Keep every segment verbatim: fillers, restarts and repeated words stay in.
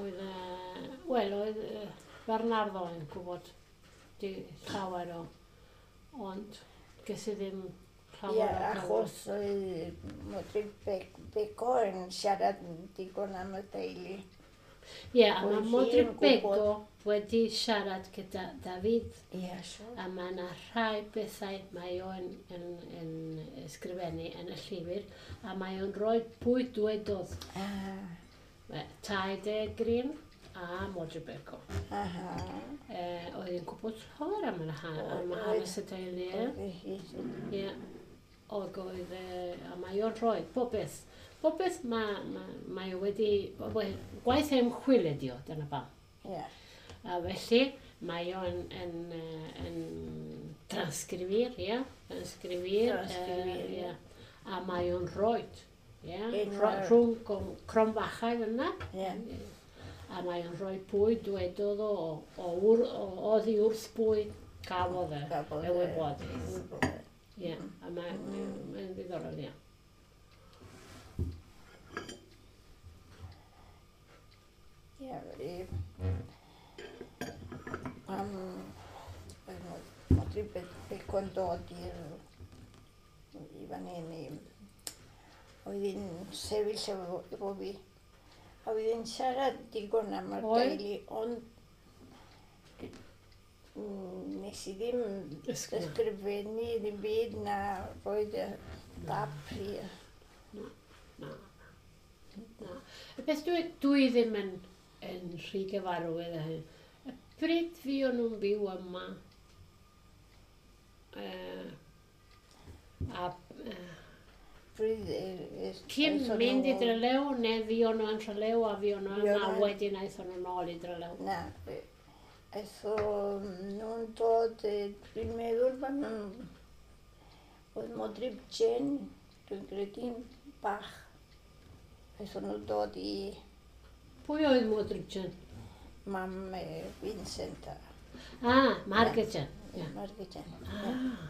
oedd, uh, wel, oedd uh, Bernardo yn gwybod di llawer o, ond ges i ddim llawer Ie, o gyfle. achos oedd Modryb Bec- Beco yn siarad digon am y deulu. Ie, a mae Oedd hi Modryb yn Bego gwbod- wedi siarad gyda David, Ie, siwr. a mae yna rhai bethau mae o yn, yn, yn ysgrifennu yn y llyfr, a mae o'n rhoi pwy dwedodd. Ah, Mae Taid e Green a Modryb Bego. aha. Uh, oedd hi'n gwybod llawer am y ha- am y Oedd- hanes y deulu. ie. Oedd hi. Ie. Og oedd, uh, a mae o'n rhoi pob beth. Pob beth mae, mae, mae o wedi, wel, gwaith ymchwil ydi o, dyna ba. Ie. A felly mae o'n yn, uh, yn transgrifir, ie, transgrifir, Transgrifir, uh, ie. ie. A mae o'n roed, ie, Enwau- rhwng gom- cromfachau fyna. Ie. A mae o'n rhoi pwy dwedodd o, o, wr, o oddi wrth pwy gafodd e, Gafodd y e. wybodaeth. Ie, a mae- mae- mae'n ddiddorol, ie. Ie, i... Am... Modryb Bec- Beco yn dod i'r... i fan hyn i... Oedd hi'n sefyll efo, efo fi. A oedd hi'n siarad digon am yr Oedd? deulu, ond... mm, Nes i ddim Ysgrifennu. ysgrifennu ddim byd na roedd y dap i... Na. Na. Y beth dwi, dwi ddim yn, yn rhy gyfarwydd â hyn. Y bryd fi o'n nhw'n byw yma, uh, a uh, Bryd... e- e- cyn aethon mynd i nhw- Drelew, neu fi o'n nhw yn Drelew, a fi o'n nhw Fi yma, o'n nhw- wedyn aethon nhw nôl i Drelew. Na, e- aetho nhw'n dod, e, dwi'n meddwl fan nhw'n... Oedd Modryb Jen, dwi'n credu'n bach. Aetho nhw'n dod i Pwy oedd Modrigen? mam e, Vincent a Ah, Margaret. Ie. Margaret Jen. Ah,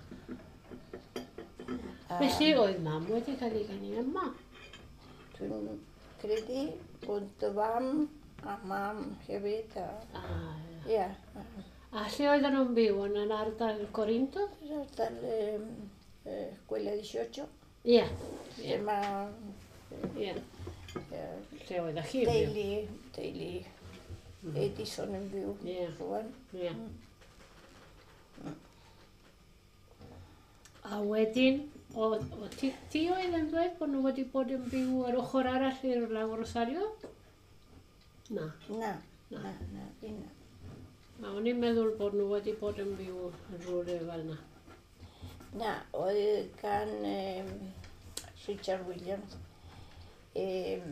A felly oedd mam wedi cael ei geni yma. Dwi'n credu bod dy fam a mam hefyd. A, Ah, ie. a lle oedden nhw'n byw yn yr ardal Corinto? Yr ardal um, uh, Gwela ddieciocho. Ie. Ie. Lle mae Ie. uh, Lle oedd chi yn byw? deulu, deulu Edison yn byw Ie. rwan. Ie. A wedyn, o, o ti, ti oedd yn dweud bod nhw wedi bod yn byw ar ochr arall i'r law Rosario? Na. Na, Na. na, na, fi na. A o'n i'n meddwl bod nhw wedi bod yn byw yn rhywle fel yna. Na, oedd gan um, Richard Williams um,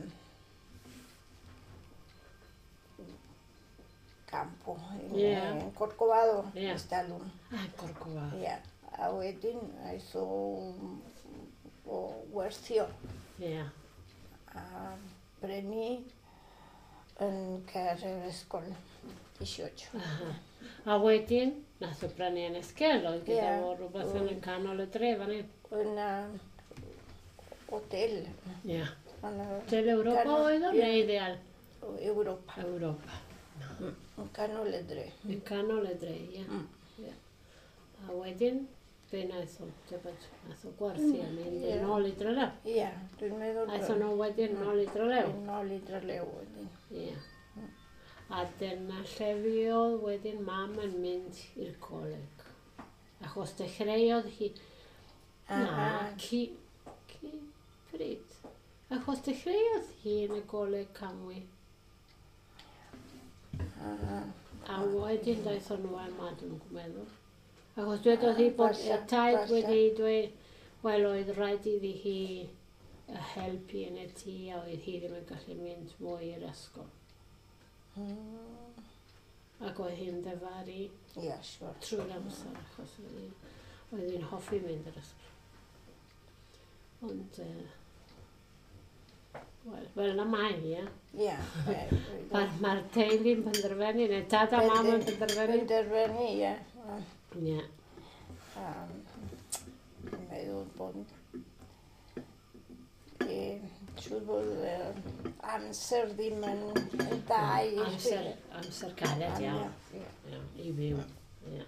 campo en, Ie. en Corcovado, Ie. Estalum. Ah, Corcova. Ia. A wedyn, aeth o, o werthio Ie. a brenu yn cer yr ysgol ddieciocho. Aha. A wedyn, nath o brynu yn esgel, oedd gyda Ie. fo rhywbeth yn y canol y dre fan hyn. Yn uh, hotel Ie. yn y Del Europa Canol- oedd o, ie. neu ideal? Europa, Europa. yn canol y dre. Yn canol y dre, ie. Mm. Ie. A wedyn, be naeth o? Tybed, nath o gwerthu a mynd Ie. yn ôl i Drelew. Ia, dwi'n meddwl... Aeth o nhw wedyn yn ôl i Drelew. Yn ôl i Drelew wedyn. Ie. A dyna lle fi oedd wedyn mam yn mynd i'r coleg. Achos dechreuodd hi... Na, Aha. ci... Ci... Pryd. Achos dechreuodd hi yn y coleg Camwy. Aha. A wedyn daeth o nhw yma, dwi'n meddwl. Achos dwedodd hi bod y Falle, taid falle. wedi dweud, wel oedd rhaid iddi hi y helpu yn y tŷ a oedd hi ddim yn gallu mynd mwy i'r ysgol. Mm. Ac oedd hi'n dyfaru Ia, siwr. trwy'r amser achos oedd hi'n oedd hi'n hoffi mynd i'r ysgol. Ond, uh, wel, fel na mae, ie. Ia. Mae'r ma teulu'n penderfynu, neu dad a mam yn penderfynu. Penderfynu, ia. Ie. Dwi'n meddwl bod... E, siŵr bod uh, amser ddim yn, yn da i Amser, amser galed iawn. Ie. Ie, I fyw. Ie.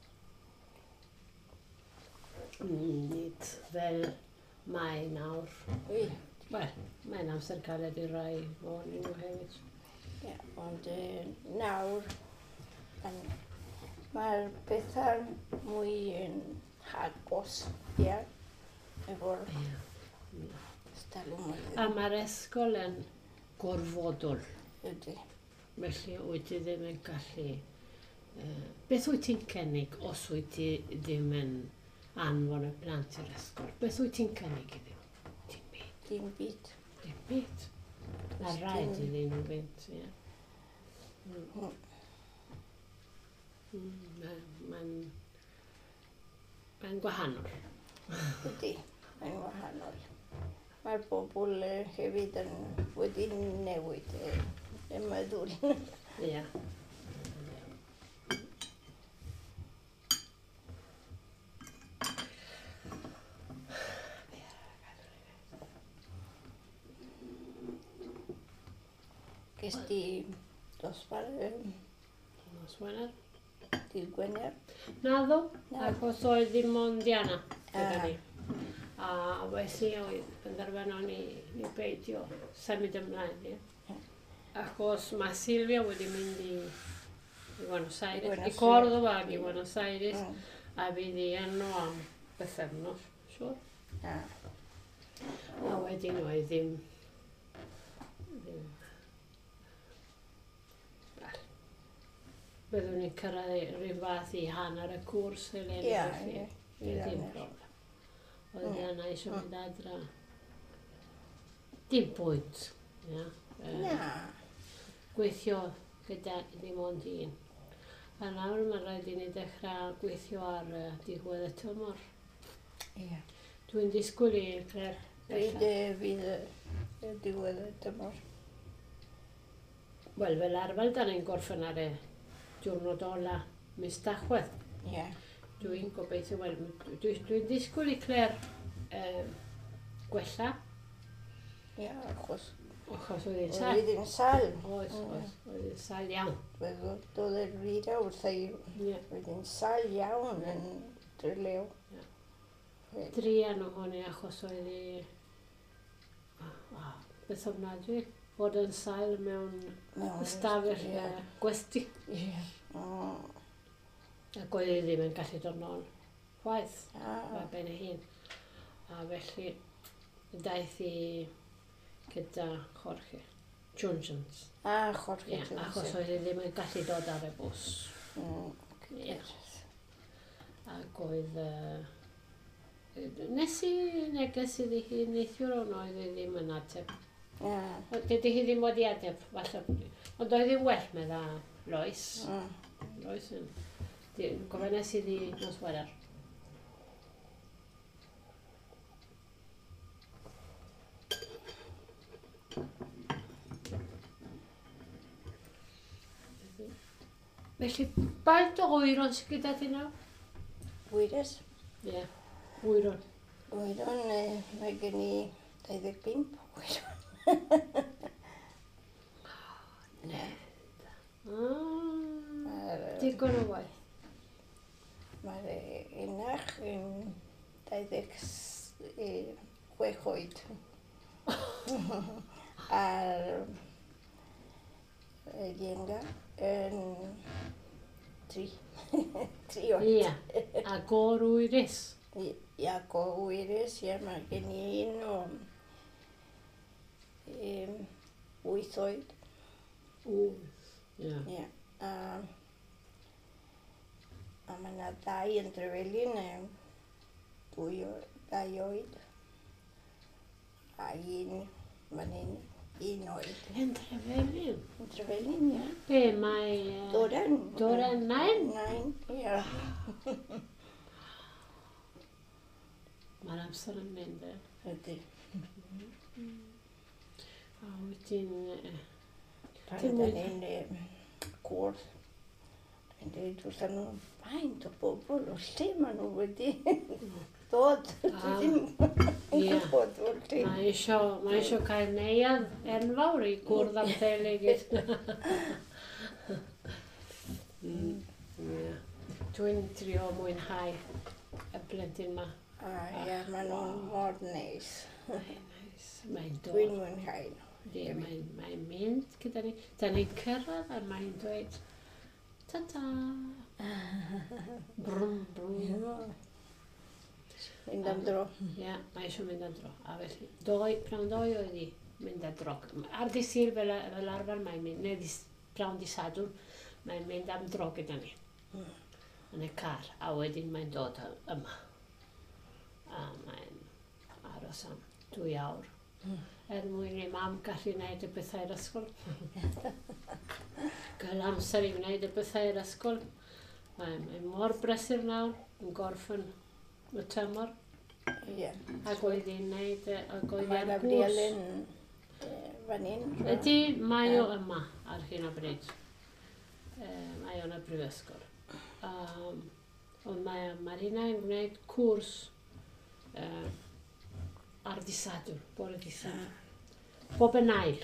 Nid fel mae nawr. Wy, Wel, mae'n amser galed i rai o'n nhw hefyd. ie, ond uh, nawr yn, mae'r bethau mwy yn hagos, ie, efo'r Ie. stalwm A mae'r ysgol yn gorfodol. ydy. Felly wyt ti ddim yn gallu... Uh, beth wyt ti'n cynnig os wyt ti ddim yn anfon y plant i'r ysgol? Beth wyt ti'n cynnig iddyn nhw? Dim byd. Dim byd. Dim byd. A Does rhaid dim- iddyn nhw fynd, ie. Mm. Mm, ma- Mae'n... Mae'n gwahanol. Ydy, mae'n wahanol. Mae'r bobl uh, hefyd yn wedi newid uh, y meddwl. Ie. Ges di dosbarth um, Nos Wener. dydd Gwener. Naddo, Na. achos oedd ddim ond Diana gyda Ah. ni. A felly oedd penderfynon ni, ni beidio symud ymlaen. Ie. Achos mae Silvia wedi mynd i, i Buenos Aires, i Buenos Córdoba Aires. ac i Buenos Aires, Mm. a fydd hi enw am bythefnos, siwr. Ah. A wedyn oedd ddim... ddim... Wel, byddwn ni'n cyrraedd rhywun fath i hanner y cwrs Eleni. Ie, felly, ie. ie, Ie, dim ie. problem. Oedd Mm. Diana eisiau Mm. mynd adra. Dim pwynt. Ie. Yy, Na. Gweithio gyda ddim ond un. A nawr mae'n rhaid i ni dechrau gweithio ar uh, diwedd y tymor. Ie. Dwi'n disgwyl i Claire. Pryd uh, fydd y y diwedd y dymor. Wel, fel arfer, da ni'n gorffen ar y diwrnod ola mis Tachwedd. Ie. Dwi'n gobeithio, wel, dwi- dwi'n disgwyl i Claire uh, gwella, Ie, achos achos oedd hi'n oedd sal. hi ddim sal. Oes, Mm. oes, oedd hi'n sal iawn. Doedd doedd y rida wrth ei Ie. oedd hi'n sal iawn yn drylew. Ie. Ie. Drian ohoni achos oedd hi... Ah, ah, beth ofnadwy, bod yn sail mewn Mewn ystafell ie. uh, gwesti. Ie. Mm. Ac oedd hi ddim yn gallu dod nôl chwaith, Ah. a ben ei hun. A felly, daeth hi gyda Jorge Junjans. Ah, Jorge Ie, Jones. achos oedd hi ddim yn gallu dod ar y bws. Mm. Ie. Ac oedd... Uh, nes i neges iddi hi neithiwr o'n oedd hi ddim yn ateb. Ie. Dydy hi ddim wedi ateb, falle. Ond oedd hi'n well me dda Lois. Mm. Lois yn... di- Gofynes iddi nos Wener. Felly, baint o wyron sy'n gyda ti nawr? Wyres. Ie, wyron. Wyron, uh, mae gen i dau ddeg pump wyron. Ah, Mae'r yy, digon o waith. mae'r yy, unach yn dau ddeg chwech oed. A'r y Ienga yn tri. tri oed. Ie, a gor wyrus. Iac o wyres, ie, mae gen i un o um, wyth oed. Wyth. Ie. Ie. A, a mae yna ddau yn drefelu neu dwy o, ddau oed. A un fan hyn, un oed. Yn trefelu. Yn drefelu, ie. Be, mae... yy, Doran. Doran nain? Nain, ie. Mae'r amser yn mynd, e. Ydy. A wedyn... yy, Pan Dim da mwy. ni'n um, gwrdd, dwi'n dweud wrthyn nhw, faint o bobl o lle maen nhw wedi. Tot. Ah, Ti'n ie. bod o'r ti. Mae isio, mae isio cael neuad enfawr i gwrdd am teulu gyd. Mm, ie. Dwi'n trio mwynhau y blentyn ma. A ia, maen nhw'n mor neis. Mae'n neis. Mae'n Dwi'n dod. mwynhau nhw. Ie, Mae'n mae mynd gyda ni. Da ni'n cyrraedd a mae'n dweud, ta-ta. Brwm, brwm. Mynd am dro. Ie, mae eisiau mynd am dro. A felly, doi, prawn doi oedd hi mynd am dro. Ar di sir fel, fel arfer mae'n mynd, neu dis, prawn di sadwrn, mae'n mynd am dro gyda ni. Mm. Yn y car, a wedyn mae'n dod yma. A mae'n aros am dwy awr. Mm. Er mwyn i mam gallu gwneud y bethau'r ysgol. Gael amser i wneud y bethau'r ysgol. Mae, mae mor brysur nawr yn gorffen y tymor. Ie. Ac oedd hi'n gwneud, ac oedd Mae hi'n Gabriel gwrs. yn fan hyn. Ydy, mae o yma ar hyn o bryd. E, mae o'n y brifysgol. Um, ond mae Marina yn gwneud cwrs uh, ar disadwr, bore disadwr. Bob yn ail.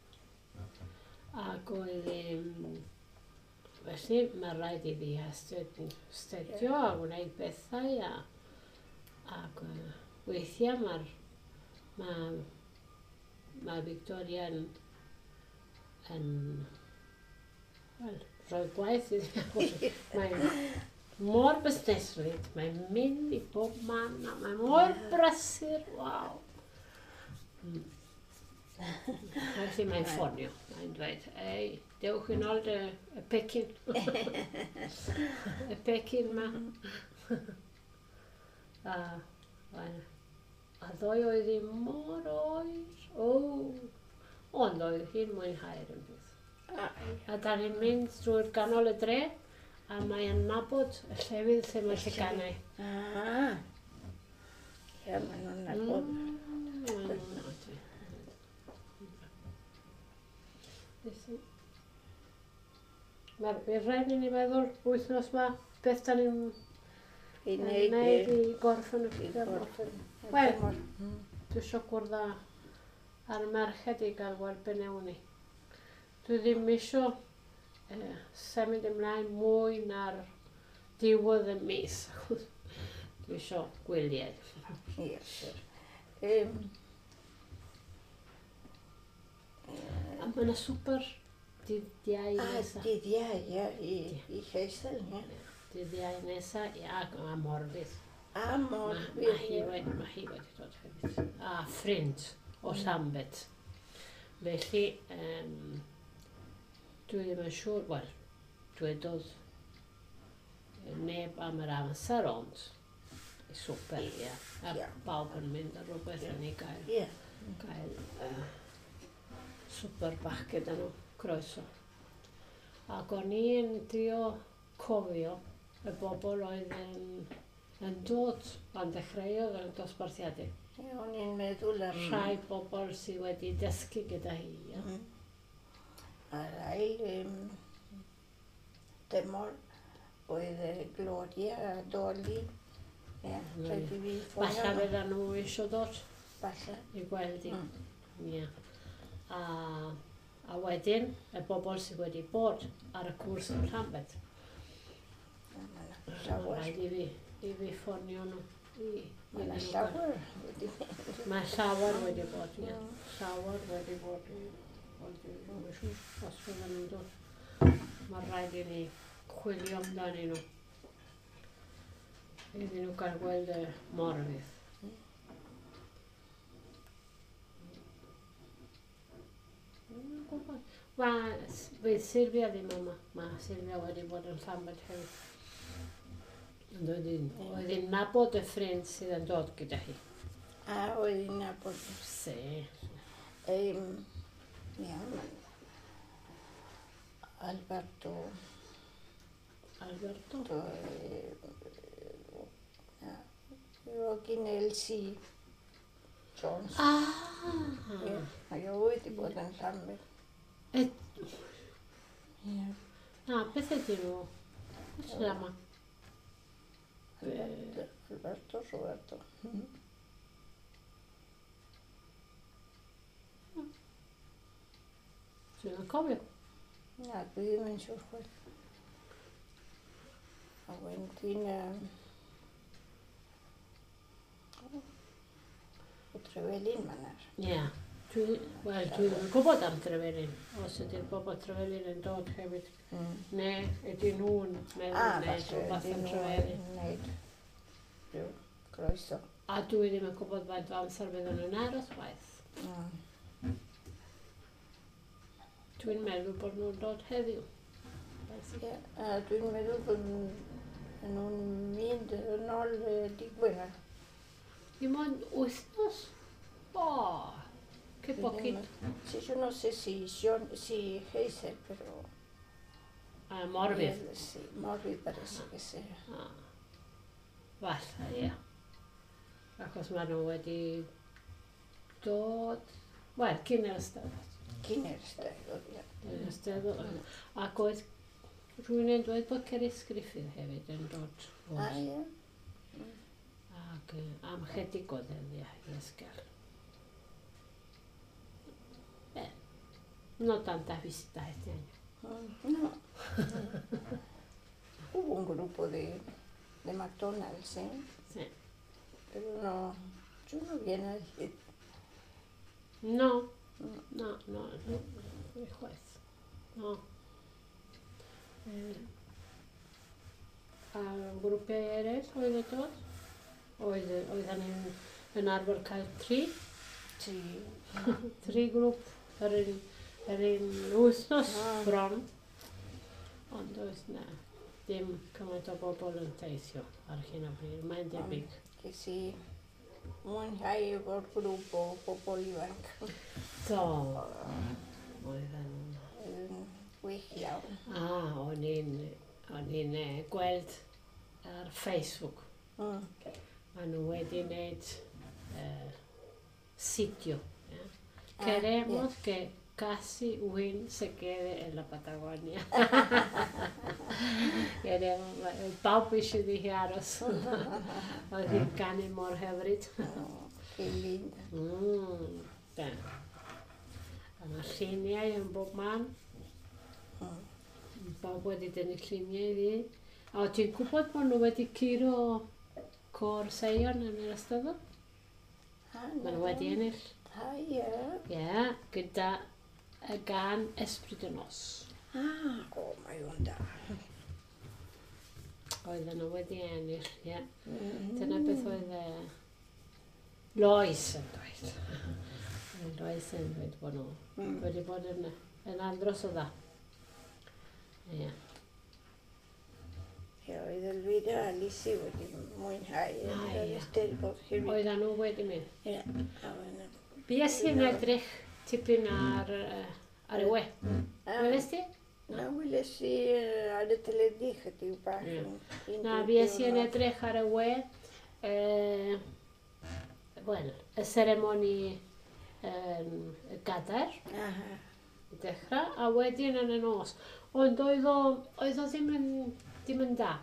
Ac oedd hi'n... Felly, mae rhaid i fi astudio a gwneud bethau a... Ac uh, weithiau mae'r... Mae... Mae Victoria yn... yn... Wel, rhoi gwaith iddi. Mae'n mor busneslyd, mae'n mynd i bob man, a mae mor brysur, waw. Mm. Felly mae'n ffonio, mae'n dweud, ei, dewch yn ôl y, y pecyn. Y pecyn ma. a, well, a ddoi oedd hi mor oer, o. Ond oedd hi'n mwynhau'r yn beth. A da ni'n mynd drwy'r ganol y dre, a mae'n nabod y llefydd lle mae llyganau. Ah. Ie, maen nhw'n nabod. Mae'r rhaid i ni feddwl wythnos ma, beth da ni'n I wneud wneud i gorffen y i ffilm. gorffen. Wel, dwi eisiau gwrdd â ar y merched i gael weld be newn ni. Dwi ddim eisiau uh, symud ymlaen mwy na'r diwedd y mis. Dwi eisiau gwyliau. Ie, sure. Um, A mae yna swper dydd Iau a nesa. dydd Iau, ie, i, i Lleisel, ie. Dydd Iau nesa, ia, a Morfydd. A mor Ma- wir, Ma' hi ie. wedi, ma' hi wedi dod hefyd. A ffrind o Llambed. Felly, um, dwi ddim yn siŵr, wel, dwedodd neb am yr amser, ond i swper, ia. A Ie. bawb yn mynd ar rhywbeth yn ei gael. Ie. Gael uh, swper bach gyda nhw, croeso. Ac o'n i'n trio cofio y bobl oedd yn, yn dod pan dechreuodd yn dosbarthiadau. Ie, o'n i'n meddwl am... Rhai bobl sydd wedi dysgu gyda hi. Ia. Mm. A rai um, demor oedd e Gloria a Dolly. Ie, Mm. rhaid i fi Falle ffonio nhw. fydda nhw eisiau dod Falle. i gweld hi. Mm. Ia. A, a wedyn, y bobl sydd wedi bod ar y cwrs yn Llambed. A ma' 'na llawer. Rhaid i fi, i fi ffonio nhw. I, Ma' 'na iddyn nhw llawer wedi Mae llawer wedi bod, ie. Mm. Llawer wedi bod. Ond dwi'n yn siŵr os fydden nhw'n dod. Mae rhaid i ni chwilio amdani nhw. Iddyn nhw gael gweld y Morfydd. Dwi'n gwybod. Mae fydd Sylvia ddim yma. Mae Sylvia wedi bod yn Llambed hefyd. Ond oedd hi'n oedd hi'n nabod y ffrind sydd yn dod gyda hi. A oedd hi'n nabod. Se. Um, iawn. Alberto. Alberto. Do, Ro gyn Elsie Jones. Ah! Ie, mae o wedi bod yn Llambed. E, Ie. na, beth ydyn nhw? Beth yna yma? Alberto, Alberto Roberto. Sy'n cofio. Na, dwi ddim yn siŵr chwaith. A wedyn, um, y Trefelin ma'n ar. Ie. Dwi, wel, dwi'n gwybod am Trefelin. Os ydy'r bobl Trefelin yn dod hefyd. Mm. Ne, ydyn nhw'n meddwl A, wneud falle rhywbeth ydyn yn nhw Trefelin. yn wneud rhyw groeso. A dwi ddim yn gwybod faint o amser fydd nhw'n aros waith. Mm. Dwi'n meddwl bod nhw'n dod heddiw. Ie, a dwi'n meddwl bod n- nhw'n mynd yn ôl uh, dydd Gwener. Dim ond wythnos? O, che poquito. Sí, yo no sé si, John, si Hazel, pero... A Morbydd. él, sí, Morby parece que sea. Ah. Falla, ie. Achos maen nhw wedi dod... Wel, cyn yr Eisteddfod. ¿Quién era este? Gloria? Yr Eisteddfod. Ac oedd rhywun yn dweud bod Cerys Griffith hefyd yn dod. Ah, ya. Ac yy, am chydig o ddyddiau i ysgael. Beh, no tanta visita este año. Mm, no. Hubo un grupo de, de McDonald's, ¿eh? Sí. Pero no, yo no vi a nadie. No, No. no, no, no, no hay juez. No. Eh, a grwpiau eraill oedd y dod? Oedd, oedden ni'n yn arfer cael tri, Sí. tri grŵp yr un, yr un wythnos Ah. bron. Ond oes na, dim cymaint o bobl yn teithio ar hyn o bryd, mae'n debyg. Que sí. Mwynhau efo'r grŵp o bobl ifanc. Do, oedden Yn wych iawn. A, o'n i'n o'n i'n eh, gweld ar Facebook. Mm. Maen nhw wedi wneud uh, sitio. ¿Ya? Ah, Queremos que casi un se quede en la Patagonia. Queremos, eh, pawb eisiau ddi aros. Oedd hi'n canu mor hyfryd. Oh, que lindo. Mm, da. A mae lluniau yn bob man. Mm. Pawb wedi dynnu lluniau iddi. A ti'n gwybod bod nhw wedi curo cor Seion yn yr Eisteddfod? Ah, Maen nhw wedi ennill. Ah, ja. Ie, gyda y gan Ysbryd y Nos. Ah, oh, mae hwn da. Oedden nhw wedi ennill, ie. Mm. Dyna beth oedd e... Lois yn dweud. Lois yn dweud bod nhw Mm. wedi bod yn, yn andros o dda. Ie. Ja, oedd Elvira Alici wedi mwynhau yn Ah, yr ie. Eisteddfod hefyd. Oedden nhw wedi mynd. Ie, a wedyn. Bia sy'n edrych tipyn ar, uh, ar y we. Ah, Weles ti? na weles i uh, ar y teledu chydig bach. Ie. yn- Na, yn bia sy'n diwrnod. edrych ar y we. Uh, Wel, y seremoni um, y gadair. Aha. I dechrau, a wedyn yn y nos. Ond oedd o, oedd o ddim yn, ddim yn da.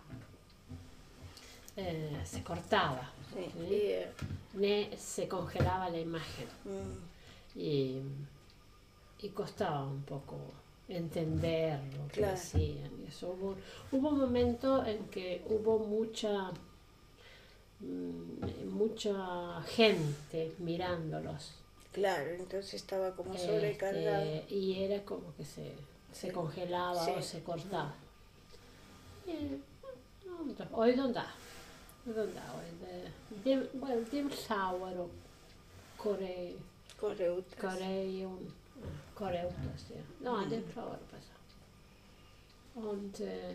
Eh, se cortaba, Sí, Sí. i, ne se congelaba la imagen. mm, Y, y costaba un poco entender lo que Claro. decían. Y eso, hubo, hubo un momento en que hubo mucha, mm, mucha gente mirándolos. claro, entonces estaba como sobrecargado. Este, y era como que se, se Sí. congelaba Sí. o se cortaba. Y, no, oedd o'n da. Oedd o'n da. Oedd, eh, dim, wel, dim llawer o Coreu, Coreutas. Coreu, Coreutas, ie. No, Mm. dim llawer o beth. Ond, eh,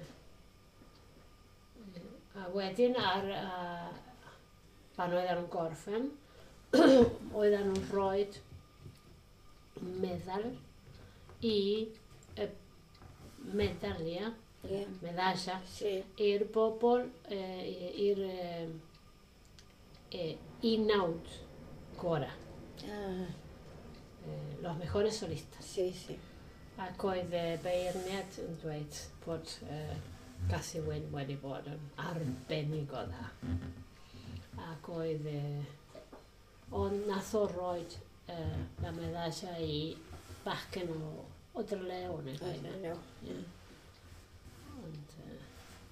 a wedyn ar, a, pan oedden nhw'n gorffen, oedden nhw'n rhoi meddal i y medalia, Ie, medalla, sí. i'r bobl, eh, i'r eh, eh, inawd gora, Ah, eh, los mejores solistas. sí, sí. Ac oedd eh, beirniad yn dweud bod eh, kasi wedi wedi bod yn arbennig o dda. Ac oedd, uh, ond nath o roed uh, la medalla i bachgen o, o Dreleu neu gael. Yeah. Und, uh,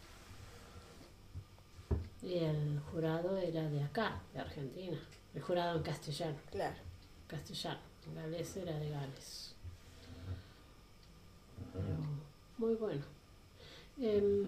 y el jurado era de acá, de Argentina. El jurado en castellano. Claro. Castellano. En galés era de Gales. Pero muy bueno. Eh,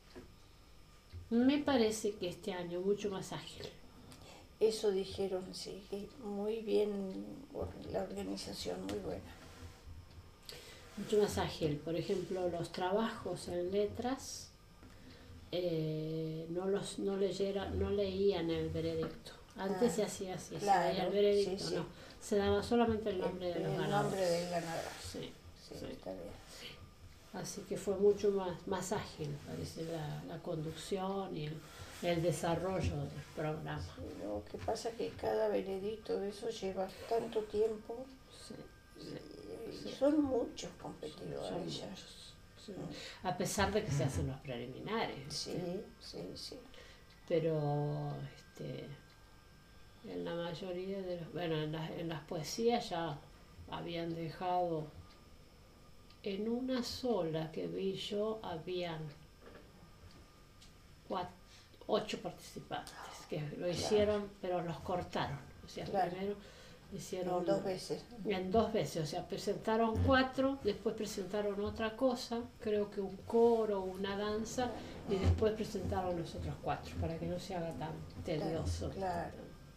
me parece que este año mucho más ágil. Eso dijeron, sí, que muy bien, la organización muy buena. Mucho más ágil. Por ejemplo, los trabajos en letras eh, no los no leyera, no leían el veredicto. Antes ah, se hacía así, claro, se leía el veredicto, sí, sí. No. Se daba solamente el nombre el, de los el ganadores. El nombre del ganador. Sí, sí, sí. Está bien. Así que fue mucho más, más ágil, parece, la, la conducción y el, el desarrollo del programa. Sí, lo que pasa es que cada veredicto de eso lleva tanto tiempo. Sí, sí, y, y son muchos competidores. Son muchos, sí. A pesar de que se hacen los preliminares. Sí, sí, sí. Pero este, en la mayoría de los, bueno, en las, en las poesías ya habían dejado, en una sola que vi yo, habían cuatro, ocho participantes que lo hicieron, claro. Pero los cortaron. O sea, claro. Primero hicieron en dos veces. En dos veces, o sea, presentaron cuatro, después presentaron otra cosa, creo que un coro, una danza, y después presentaron los otros cuatro, para que no se haga tan tedioso. Claro.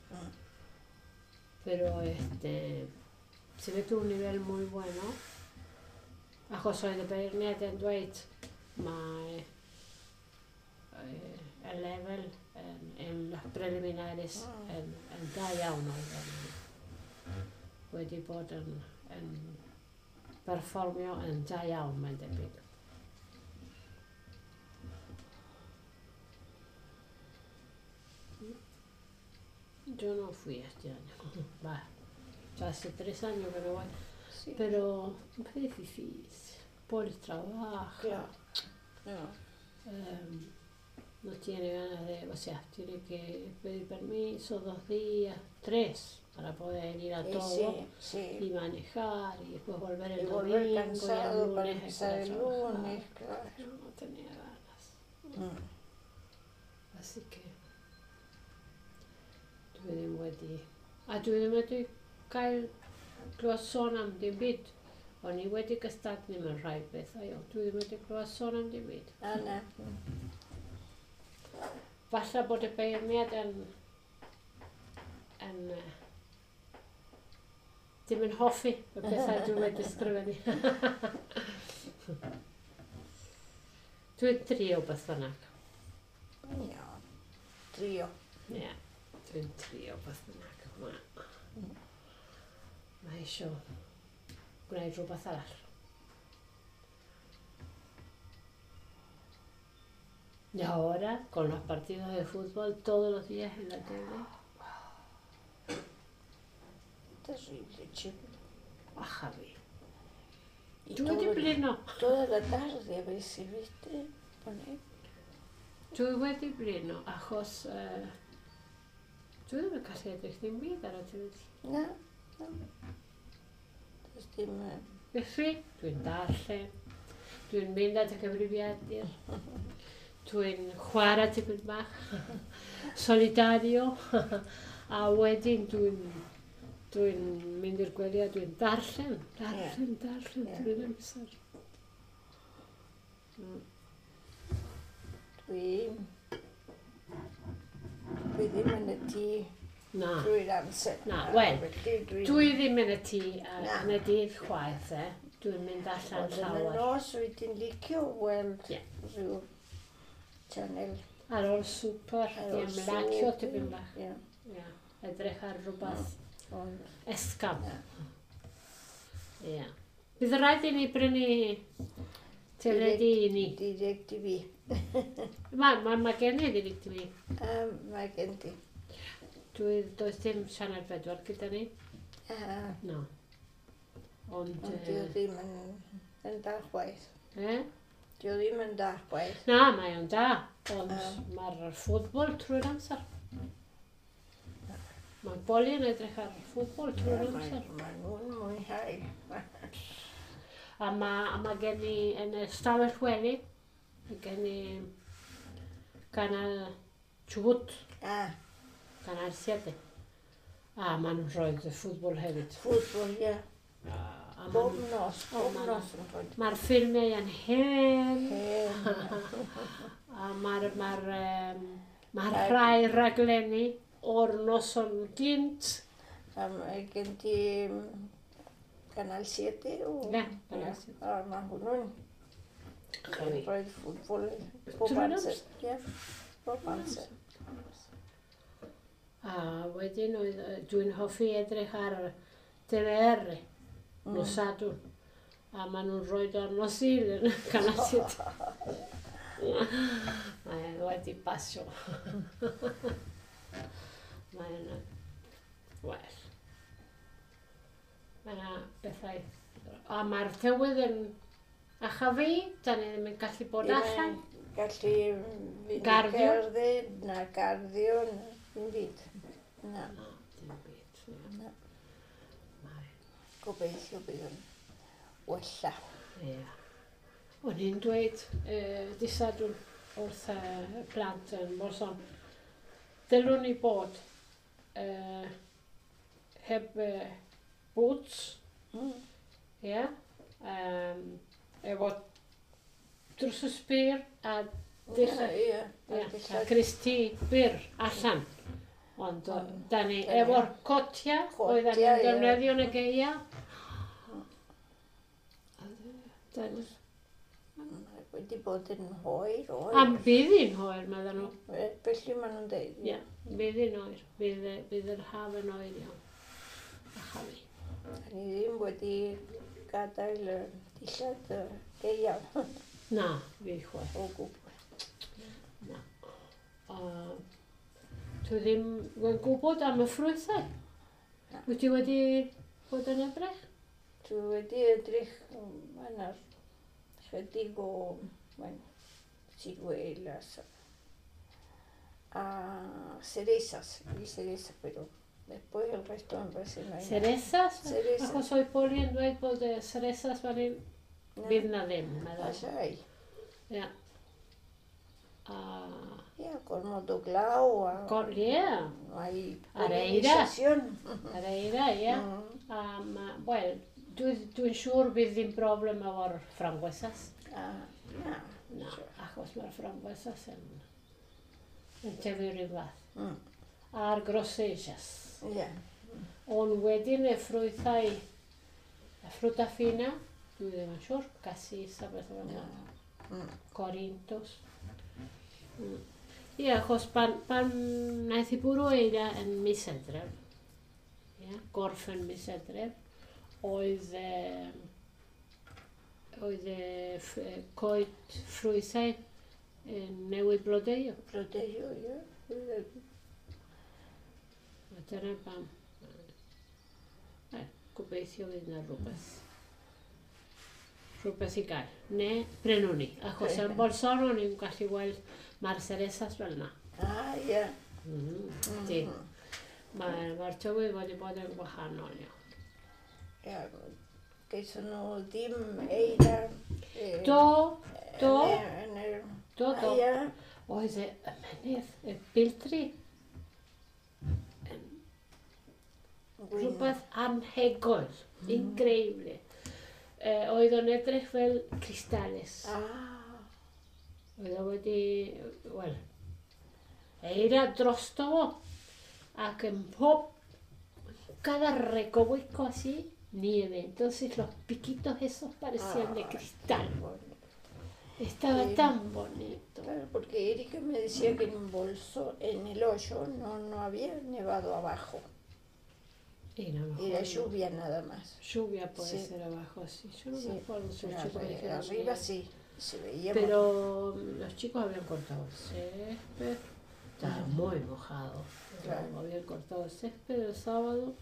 Pero este, se ve que un nivel muy bueno. Ako soy de Pernet en Dwight, my eh, el level en, en las preliminares en, en Daya uno. Wedi bod yn, yn perfformio yn da iawn, mae'n debyg. Yo no fui este año. Va, ya hace tres años que no voy. Sí. Pero es difícil. Por el trabajo. Claro. No. Eh, no tiene ganas de, o sea, tiene que pedir permiso dos días, tres, para poder ir a sí, todo sí, sí. Y manejar y después volver el y domingo volver cansado y el lunes para empezar el lunes, claro. No tenía ganas. Mm. Así que dwi ddim wedi... A dwi ddim wedi cael clywed sôn am dim byd. O'n i wedi gystadlu mewn rhai bethau, o dwi ddim wedi clywed sôn am dim byd. A na. Falle bod y beirniad yn... yn uh, dim yn hoffi y bethau dwi wedi ysgrifennu. Dwi'n trio beth bynnag. Ia, trio. Ia, dwi'n trio beth bynnag. Ma, ma eisiau gwneud rhywbeth arall. Y ahora, con los partidos de fútbol todos los días en la tele. Terrible, chico. Ah, Javi. Dwi wedi blino. Toda la tarde a veces, ¿viste? Poner. Dwi wedi blino, achos... Uh, dwi ddim yn gallu edrych ddim byd ar y teledu. Na, na. Does dim... Felly, dwi'n darllen, dwi'n mynd at y cyfrifiadur, dwi'n chwarae tipyn bach, solidario, a wedyn dwi'n dwi'n mynd i'r gwely a dwi'n darllen, darllen, darllen, yeah. Dwi'n amser. Mm. Dwi... Dwi ddim yn y tŷ drwy'r amser. Na, wel, dwi ddim yn y tŷ yn y dydd chwaith, e. Dwi'n mynd allan llawer. Yn y nos wy'n licio weld rhyw channel. Ar ôl swper, di ymlacio tipyn bach. Edrych ar rhywbeth esgam. Bydd rhaid i ni brynu teledu i ni. Direct T V. Mae ma, ma gen i Direct T V. Um, mae gen ti. Dwi, does dim sianel pedwar gyda ni? Uh, no. Ond... Ond dwi ddim yn, yn da chwaith. E? dio ddim yn da, gwaith. Na, mae o'n da, ond Ah. mae'r ffwtbol trwy'r amser. Mae boli yn edrych ar ffwtbol trwy'r amser. Mae nhw'n mwynhau. A mae ma gen i yn y stafell wely, mae gen i canal Chubut, Ah, canal siete. A maen nhw'n rhoi'r ffwtbol hefyd. ffwtbol, ie. A, a ma' Bob nhw- nos, O, bob ma' nos yn rhoi. Mae'r ffilmiau yn hen, Hen. a mae'r ma um, ma Rhag- rhai raglenni o'r noson gynt. A mae gen ti mm, Canal siete o... Ie, Canal siete. A mae hwnnw'n Chwi. rhoi ffwtbol bob Trwy'r amser. Ie, bob amser. A wedyn oedd, yy, dwi'n hoffi edrych ar T V R, Mm. nos Sadwrn. A maen nhw'n rhoi ar nos il yn Canal siete. Mae wedi pasio. Mae yna, wel, mae yna bethau. A mae'r tywydd yn achafu, da ni ddim yn gallu bod Ddim allan. yn gallu fynd i Garddio? cerdded, na garddio, na dim byd. Na, Na, dim byd. ie. na. Mae, Gobeithio bydd yn wella. ie. O'n i'n dweud uh, disadwn wrth y uh, plant yn Morson. Dylwn ni bod uh, heb uh, boots, Mm. ie, um, efo drws byr a dillad, Ie, ie, ie. a Christy byr allan. Ond o, Mm. da ni, Da ni- efo'r cotia, oedd Cotia, ni'n ie. defnyddio yn y geia. Da ni, Mae wedi bod yn hwyr, hwyr. am bydd hi'n hwyr, meddyn nhw. E, Felly maen nhw'n deud. Ie, bydd hi'n hwyr. Bydd, y- bydd yr haf yn hwyr iawn. A chafu. Ni ddim wedi gadael y dillad y geiaf Na, fi chwaith. o gwbl. A dwi ddim yn gwybod am y ffrwythau. Na. Wyt ti wedi bod yn edrych? Dwi wedi edrych, mae'n ar chydig o mae'n sigweil a sa- a cerezas, y cerezas, pero después el resto me parece no hay nada. Ceresas? Ceresas. Achos oedd Poli yn dweud bod y ceresas fan hyn No, bydd na ddim, meddwl. allá hay. Ia. A... Ya, con motoclau, a- Gor, ie. no hay Areira. polinización. Yr eira, ie. Mm. A ma, wel, dwi'n dwi siŵr bydd ddim broblem efo'r fframwesas. Ah, na. Na, achos mae'r fframwesas yn, yn tyfu rhyw fath. Mm. A'r grosejas. Ya. Ond wedyn y ffrwythau, y ffrwta ffina, dwi ddim yn siŵr, cassis a beth o'n Ja. yna, Mm. corintos. Mm. Ie, achos pan, pan wnaeth i bwrw eira yn mis Edref, ie, gorff yn mis Edref, oedd, e, oedd e, ff- e, coed ffrwythau yn newid blodeuo. Protegió, ya. A dyna pam. E, gobeithio fydd yna rhywbeth. Rhywbeth i gael. Ne, brenwn ni. Achos yn bolson o'n i'n gallu weld mae'r ceresas fel yna. Ah, ya. Mm, di. Mae'r ma tywydd wedi bod yn wahanol iawn. Ja, geison nhw ddim eira. eh, Do, do, yn y... do, do. Ia. Oedd y ymenydd, y bildri, rhywbeth anhygoel, increïble. E, oedd o'n edrych fel cristales. Ah, Oedd o wedi, wel, eira drosto fo. Ac yn pob, cada recoveco así, nieve. Entonces los piquitos esos parecían de Ah, cristal. bonito. Estaba Sí. tan bonito. Claro, porque Erika me decía que en un bolso, en el hoyo, no, no había nevado abajo. Era, mejor Era no. lluvia nada más. Lluvia puede Sí. ser abajo, sí. Yo no Sí, me acuerdo si los Pero chicos arri- dijeron arriba que- sí, se veía. Pero los chicos habían cortado el césped. Estaba Ah. muy mojado. Pero Claro. habían cortado el césped el sábado.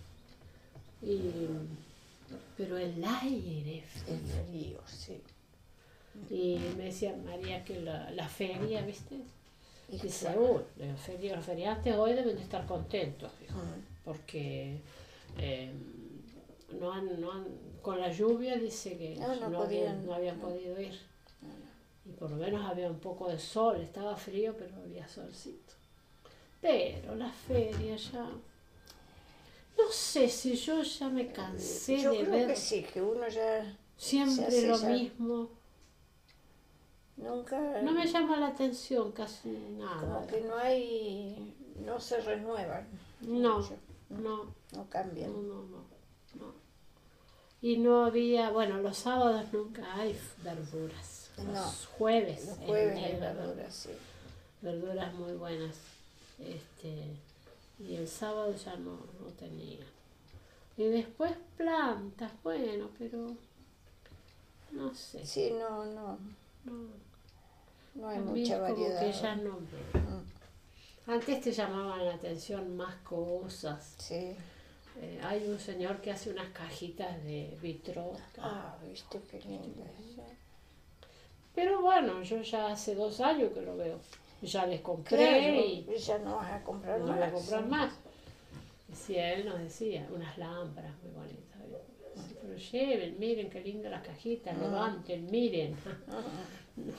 Y, pero el aire El frío. frío, sí. Y me decía María que la, la feria, ¿viste? Y Dice, claro. uh, los, feri- los feriantes hoy deben de estar contentos, dijo, Mm. porque eh, no han, no han, con la lluvia dice que No, no no, habían, podían, no habían no. podido ir. No, no. Y por lo menos había un poco de sol, estaba frío, pero había solcito. Pero la feria ya... No sé si yo ya me cansé Yo de creo ver que sí, que uno ya se siempre hace lo ya- mismo. nunca, No me llama la atención casi nada. como que no hay, no se renuevan. No, mucho, no, no no, cambian. no, no, no. Y no había, bueno, los sábados nunca hay verduras. Los No, jueves. Los es jueves el día hay de la verduras, sí. Verduras muy buenas. Este, y el sábado ya no, no tenía. Y después plantas, bueno, pero no sé. Sí, no, no, No, no hay a mí mucha es como variedad. que ya no veo. Mm, Antes te llamaban la atención más cosas. Sí. Eh, hay un señor que hace unas cajitas de vitro. Ah, viste qué linda. Pero bueno, yo ya hace dos años que lo veo. Ya les compré Claro, y ya no vas a comprar no más. voy a comprar sí. más. Decía, él nos decía, unas lámparas muy bonitas. Sí, pero lleven, miren qué lindas las cajitas, Mm. levanten, miren. Mm,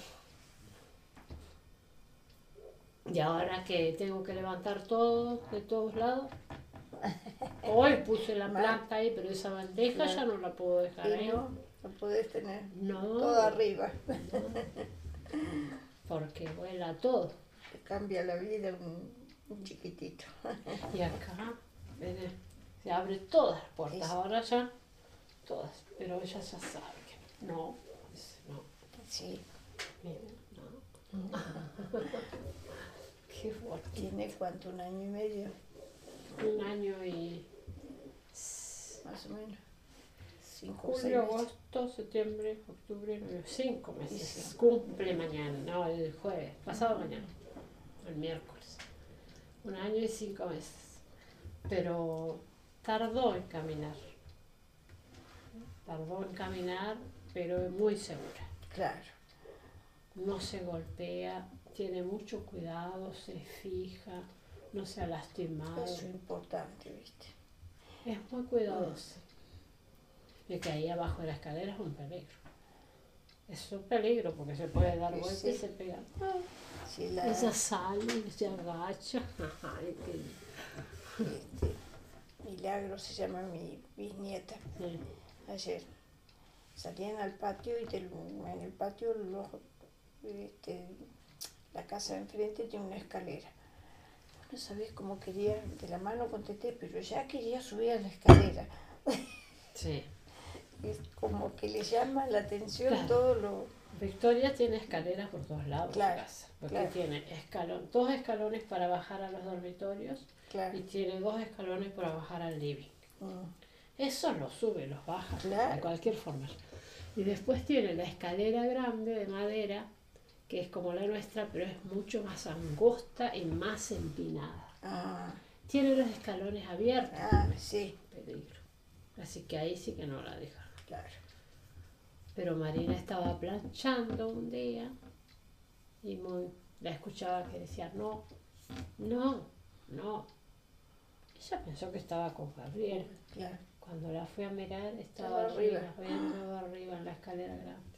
Y ahora que tengo que levantar todo de todos lados. Hoy puse la Mal. planta ahí, pero esa bandeja Claro. ya no la puedo dejar Y ahí. no, no podés tener No, todo arriba. porque vuela todo. Te cambia la vida un, un chiquitito. Y acá, mire, se abre todas las puertas, Es- ahora ya, todas. Pero ella ya sabe que no, dice, no, Sí, miren, no. Qué fuerte. tiene cuánto, un año y medio, Un año y más o menos. Cinco o seis julio, meses. agosto, septiembre, octubre, noviembre, cinco meses. Sí. Cumple mañana, no, el jueves, pasado mañana, el miércoles. Un año y cinco meses. Pero tardó en caminar. Tardó en caminar, pero es muy segura. Claro. No se golpea, tiene mucho cuidado, se fija, no se ha lastimado. Eso es importante, ¿viste? Es muy cuidadosa. Y que ahí abajo de la escalera es un peligro. Es un peligro porque se puede dar Sí, vuelta y sí. se pega. Sí, la, Ella sale, se agacha. Ay, qué- este, Milagro se llama mi bisnieta. Sí. Ayer salían al patio y del- en el patio los, este, la casa de enfrente tiene una escalera. No sabés cómo quería, de la mano contesté, pero ya quería subir a la escalera. Sí. Es como que le llama la atención Claro. todo lo... Victoria tiene escaleras por todos lados Claro, de su casa. Porque claro. tiene escalón, dos escalones para bajar a los dormitorios Claro. y tiene dos escalones para bajar al living. Mm, Eso los sube, los baja, Claro. de cualquier forma. Y después tiene la escalera grande de madera, que es como la nuestra, pero es mucho más angosta y más empinada. Ah, Tiene los escalones abiertos, ah, sí, peligro. Así que ahí sí que no la dejan. claro. Pero Marina estaba planchando un día y muy, la escuchaba que decía, no, no, no. Ella pensó que estaba con Gabriel. Claro. Cuando la fui a mirar, estaba Estaba arriba, arriba. viendo arriba en la escalera grande.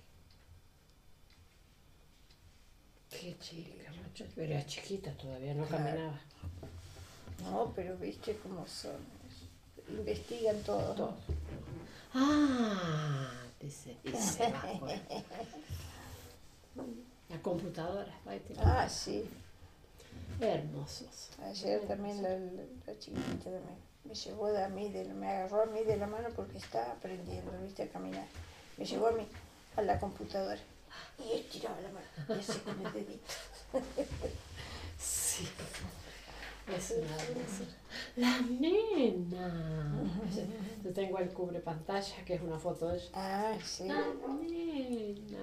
Qué chica, mucho, pero era chiquita todavía, no Claro. caminaba. No, pero viste cómo son. Investigan todo. Todo. Ah, dice, y se va por la computadora, va y te- Ah, sí. hermosos. Ayer también la, la, la chiquitita también me llevó de a mí, de, me agarró a mí de la mano porque estaba aprendiendo, viste, a caminar. Me llevó a mí a la computadora y él tiraba la mano y así con el dedito. Sí. Es una hermosura. La nena. Yo tengo el cubre pantalla, que es una foto de ella. Ah, sí. La nena.